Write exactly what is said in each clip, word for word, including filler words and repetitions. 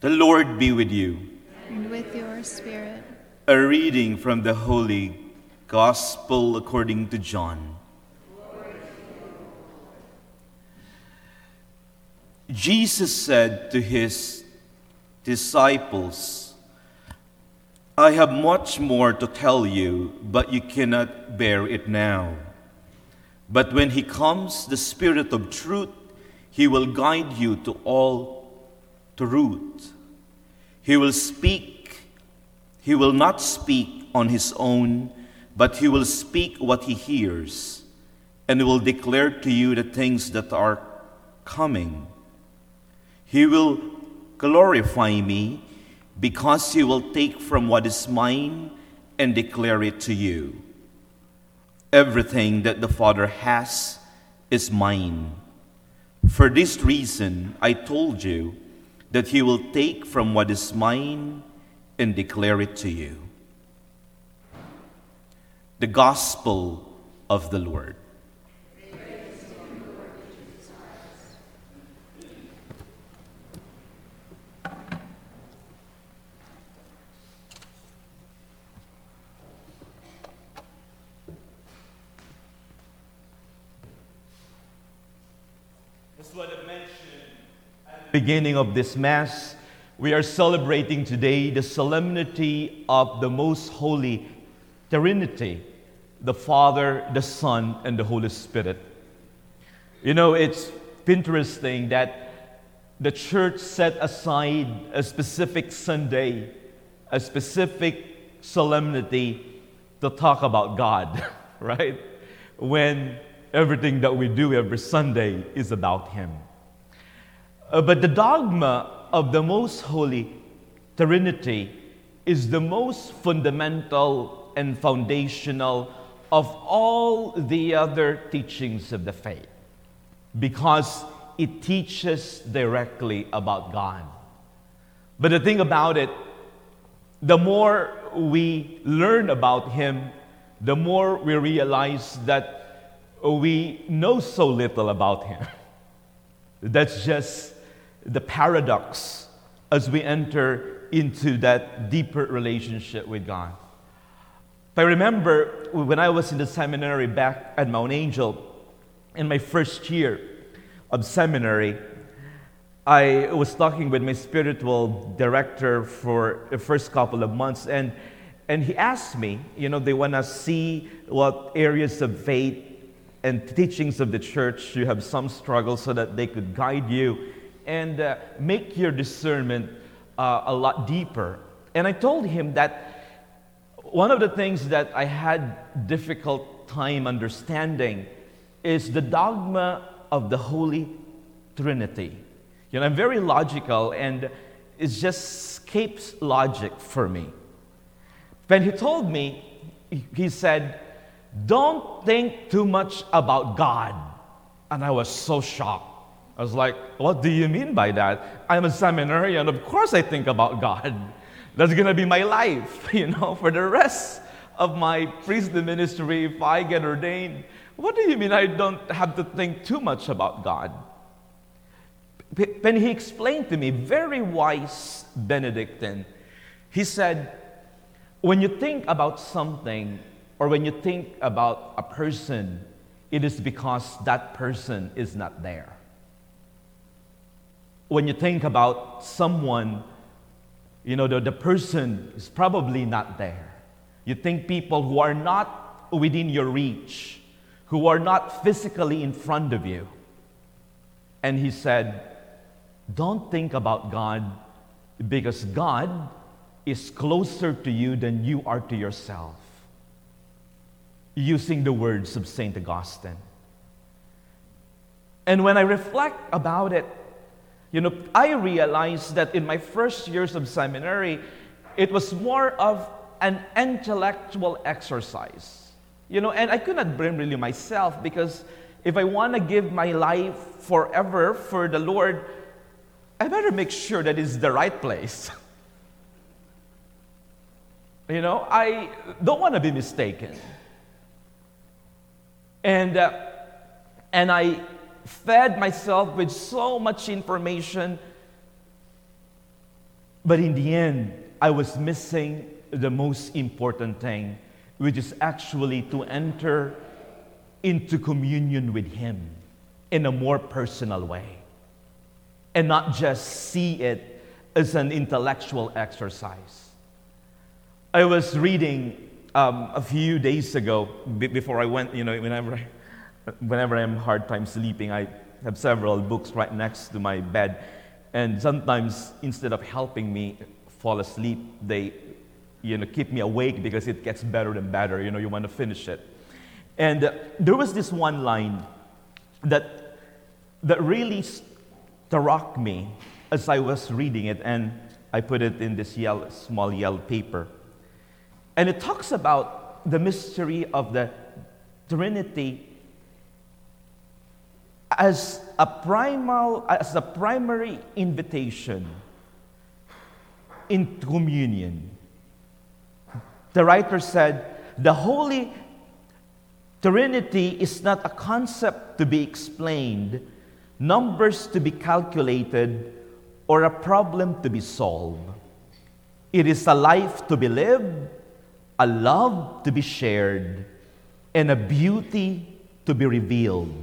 The Lord be with you. And with your spirit. A reading from the Holy Gospel according to John. Jesus said to his disciples, I have much more to tell you, but you cannot bear it now. But when he comes, the Spirit of truth, he will guide you to all truth. He will speak, he will not speak on his own, but he will speak what he hears, and will declare to you the things that are coming. He will glorify me, because he will take from what is mine and declare it to you. Everything that the Father has is mine. For this reason, I told you that he will take from what is mine and declare it to you. The Gospel of the Lord. As what I mentioned at the beginning of this Mass, we are celebrating today the solemnity of the Most Holy Trinity, the Father, the Son, and the Holy Spirit. You know, it's interesting that the Church set aside a specific Sunday, a specific solemnity to talk about God, right? When everything that we do every Sunday is about Him. Uh, but the dogma of the Most Holy Trinity is the most fundamental and foundational of all the other teachings of the faith, because it teaches directly about God. But the thing about it, the more we learn about Him, the more we realize that we know so little about Him. That's just the paradox as we enter into that deeper relationship with God. I remember when I was in the seminary back at Mount Angel, in my first year of seminary, I was talking with my spiritual director for the first couple of months, and, and he asked me, you know, they want to see what areas of faith and teachings of the church you have some struggle, so that they could guide you and uh, make your discernment uh, a lot deeper. And I told him that one of the things that I had difficult time understanding is the dogma of the Holy Trinity. You know, I'm very logical, and it just escapes logic for me. When he told me, he said, don't think too much about God. And I was so shocked. I was like, what do you mean by that? I'm a seminarian, of course I think about God. That's going to be my life, you know, for the rest of my priestly ministry if I get ordained. What do you mean I don't have to think too much about God? When he explained to me, very wise Benedictine, he said, when you think about something, or when you think about a person, it is because that person is not there. When you think about someone, you know, the, the person is probably not there. You think people who are not within your reach, who are not physically in front of you. And he said, don't think about God, because God is closer to you than you are to yourself. Using the words of Saint Augustine. And when I reflect about it, you know, I realized that in my first years of seminary, it was more of an intellectual exercise. You know, and I could not blame really myself, because if I want to give my life forever for the Lord, I better make sure that it's the right place. You know, I don't want to be mistaken. And, uh, and I fed myself with so much information But in the end, I was missing the most important thing, which is actually to enter into communion with Him in a more personal way, and not just see it as an intellectual exercise. I was reading um, a few days ago, b- before I went, you know, whenever, I, whenever I'm hard time sleeping, I have several books right next to my bed, and sometimes instead of helping me fall asleep, they, you know, keep me awake because it gets better and better. You know, you want to finish it. And uh, there was this one line that that really struck me as I was reading it, and I put it in this yellow, small yellow paper. And it talks about the mystery of the Trinity as a primal, as a primary invitation into communion. The writer said, the Holy Trinity is not a concept to be explained, numbers to be calculated, or a problem to be solved. It is a life to be lived, a love to be shared, and a beauty to be revealed.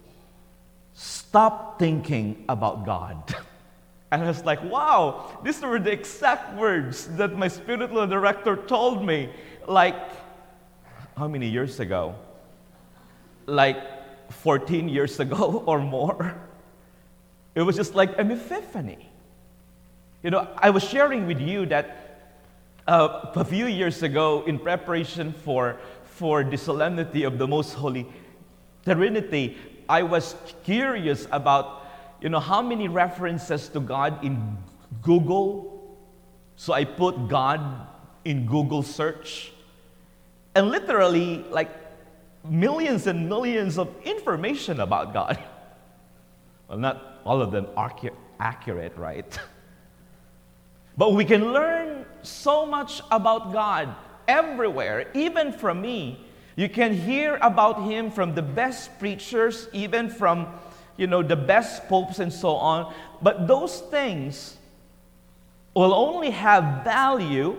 Stop thinking about God. And I was like, wow, these were the exact words that my spiritual director told me, like, how many years ago? Like fourteen years ago or more. It was just like an epiphany. You know, I was sharing with you that uh, a few years ago, in preparation for, for the solemnity of the Most Holy Trinity, I was curious about, you know, how many references to God in Google. So I put God in Google search. And literally, like, millions and millions of information about God. Well, not all of them are accurate, right? But we can learn so much about God everywhere, even from me. You can hear about Him from the best preachers, even from, you know, the best popes and so on. But those things will only have value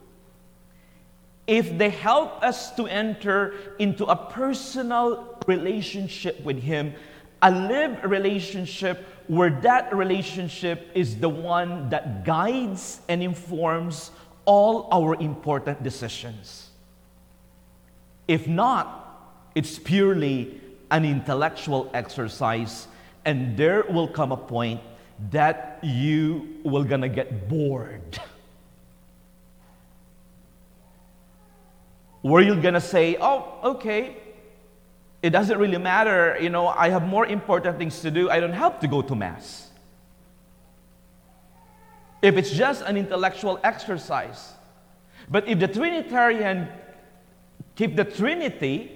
if they help us to enter into a personal relationship with Him, a lived relationship where that relationship is the one that guides and informs all our important decisions. If not, it's purely an intellectual exercise, and there will come a point that you will gonna get bored. Where you're gonna say, oh, okay, it doesn't really matter, you know, I have more important things to do, I don't have to go to Mass. If it's just an intellectual exercise. But if the Trinitarian keep the Trinity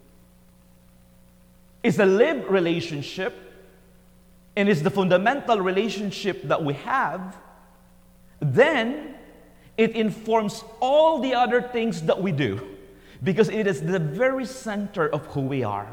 is a lived relationship and is the fundamental relationship that we have, then it informs all the other things that we do, because it is the very center of who we are.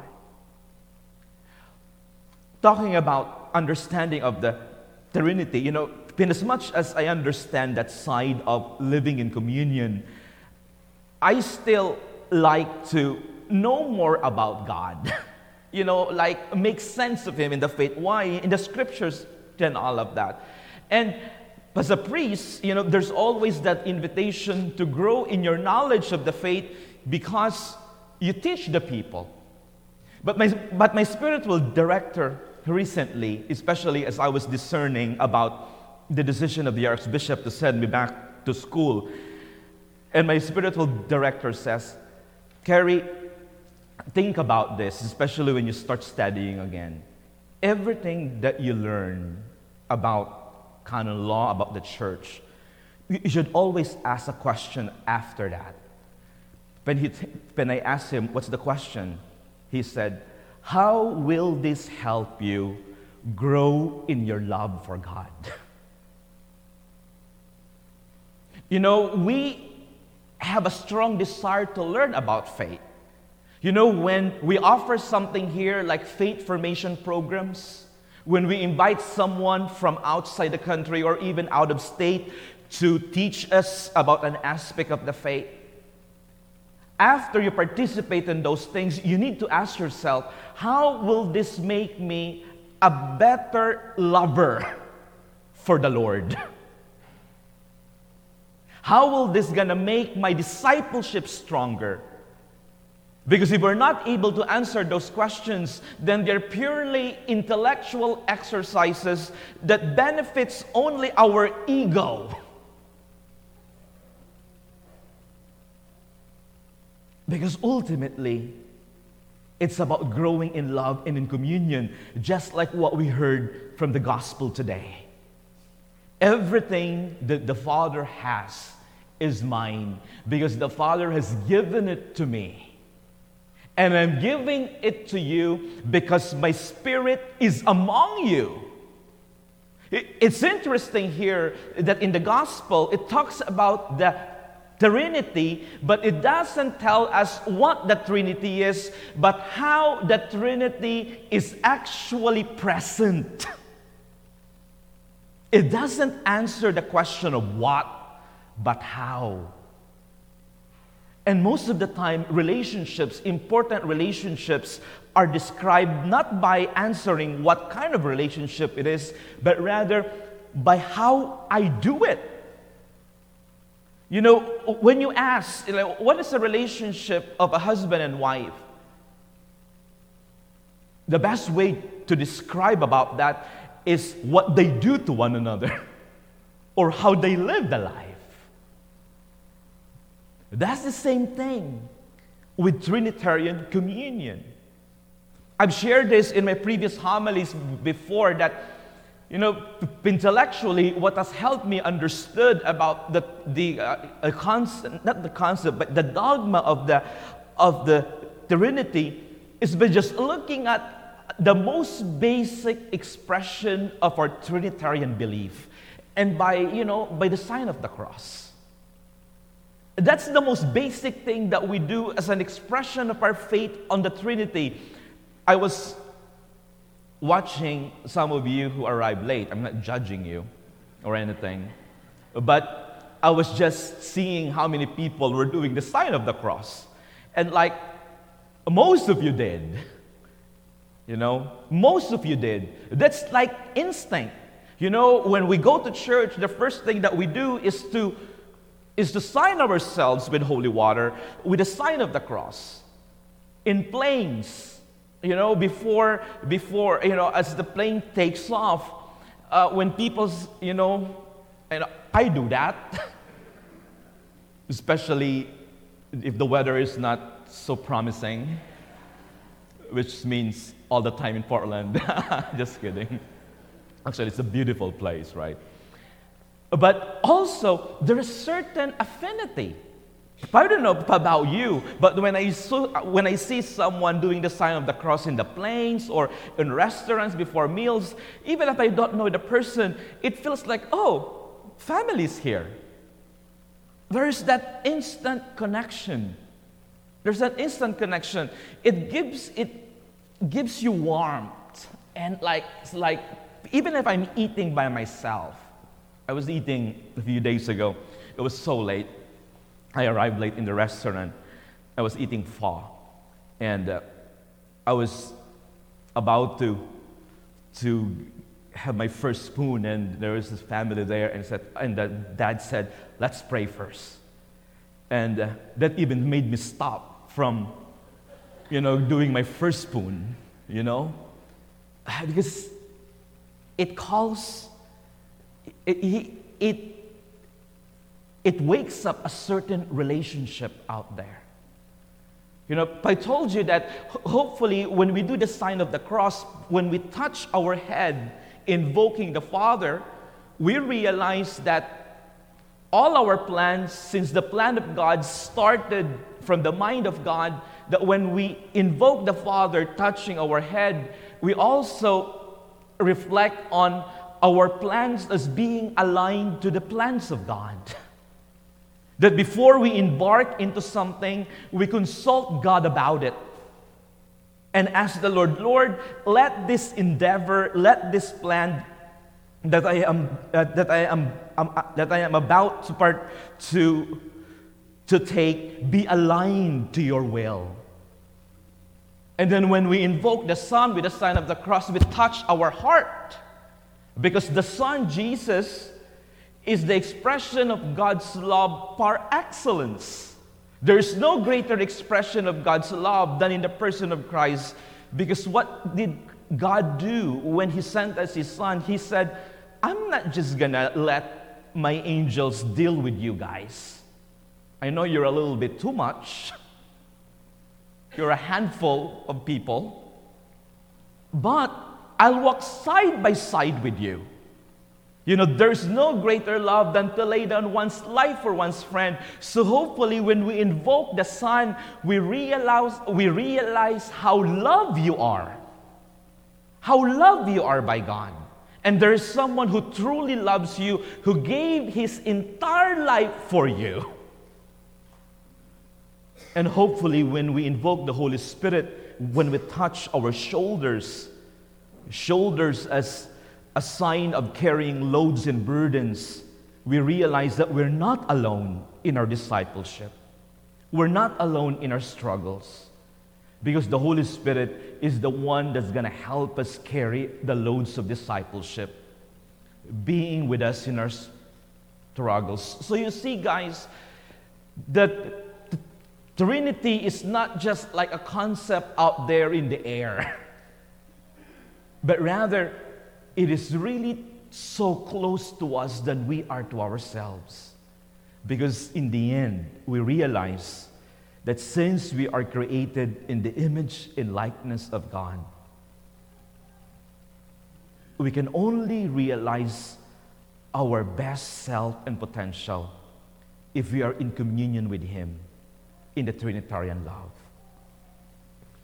Talking about understanding of the Trinity, you know, in as much as I understand that side of living in communion, I still like to know more about God. You know, like make sense of Him in the faith. Why? In the scriptures and all of that. And as a priest, you know, there's always that invitation to grow in your knowledge of the faith because you teach the people. But my, but my spiritual director recently, especially as I was discerning about the decision of the Archbishop to send me back to school, and my spiritual director says, Kerry, think about this, especially when you start studying again. Everything that you learn about canon law, about the church, you should always ask a question after that. When, he, when I asked him, what's the question? He said, how will this help you grow in your love for God? You know, we have a strong desire to learn about faith. You know, when we offer something here like faith formation programs, when we invite someone from outside the country or even out of state to teach us about an aspect of the faith. After you participate in those things, you need to ask yourself, how will this make me a better lover for the Lord? How will this gonna make my discipleship stronger? Because if we're not able to answer those questions, then they're purely intellectual exercises that benefits only our ego. Because ultimately, it's about growing in love and in communion, just like what we heard from the gospel today. Everything that the Father has is mine, because the Father has given it to me. And I'm giving it to you because my Spirit is among you. It's interesting here that in the gospel, it talks about the Trinity, but it doesn't tell us what the Trinity is, but how the Trinity is actually present. It doesn't answer the question of what, but how. And most of the time, relationships, important relationships, are described not by answering what kind of relationship it is, but rather by how I do it. You know, when you ask, you know, what is the relationship of a husband and wife? The best way to describe about that is what they do to one another or how they live the life. That's the same thing with Trinitarian communion. I've shared this in my previous homilies before that, you know, intellectually, what has helped me understood about the the uh, concept, not the concept, but the dogma of the of the Trinity is by just looking at the most basic expression of our Trinitarian belief, and by you know by the sign of the cross. That's the most basic thing that we do as an expression of our faith on the Trinity. I was watching some of you who arrived late. I'm not judging you or anything. But I was just seeing how many people were doing the sign of the cross. And like, most of you did. You know, most of you did. That's like instinct. You know, when we go to church, the first thing that we do is to is to sign ourselves with holy water with the sign of the cross. In planes, you know, before, before you know, as the plane takes off, uh, when people, you know, and I do that, especially if the weather is not so promising, which means all the time in Portland. Just kidding. Actually, it's a beautiful place, right? But also, there is certain affinity. I don't know about you, but when I, so, when I see someone doing the sign of the cross in the planes or in restaurants before meals, even if I don't know the person, it feels like, oh, family's here. There's that instant connection. There's that instant connection. It gives it gives you warmth, and like it's like even if I'm eating by myself. I was eating a few days ago. It was so late. I arrived late in the restaurant. I was eating pho. And uh, I was about to, to have my first spoon, and there was this family there, and, said, and the dad said, let's pray first. And uh, that even made me stop from, you know, doing my first spoon, you know? Because it calls... It, it, it wakes up a certain relationship out there. You know, I told you that hopefully when we do the sign of the cross, when we touch our head invoking the Father, we realize that all our plans, since the plan of God started from the mind of God, that when we invoke the Father touching our head, we also reflect on our plans as being aligned to the plans of God. That before we embark into something, we consult God about it. And ask the Lord, Lord, let this endeavor, let this plan that I am uh, that I am um, uh, that I am about to part to to take be aligned to your will. And then when we invoke the Son with the sign of the cross, we touch our heart, because the Son Jesus is the expression of God's love par excellence. There is no greater expression of God's love than in the person of Christ, because what did God do when He sent us His Son? He said, I'm not just gonna let my angels deal with you guys. I know you're a little bit too much. You're a handful of people. But I'll walk side by side with you. You know, there's no greater love than to lay down one's life for one's friend. So hopefully when we invoke the Son, we realize, we realize how loved you are. How loved you are by God. And there is someone who truly loves you, who gave his entire life for you. And hopefully when we invoke the Holy Spirit, when we touch our shoulders, shoulders as a sign of carrying loads and burdens, we realize that we're not alone in our discipleship. We're not alone in our struggles, because the Holy Spirit is the one that's going to help us carry the loads of discipleship, being with us in our struggles. So you see, guys, that Trinity is not just like a concept out there in the air, but rather it is really so close to us than we are to ourselves. Because in the end, we realize that since we are created in the image and likeness of God, we can only realize our best self and potential if we are in communion with Him in the Trinitarian love.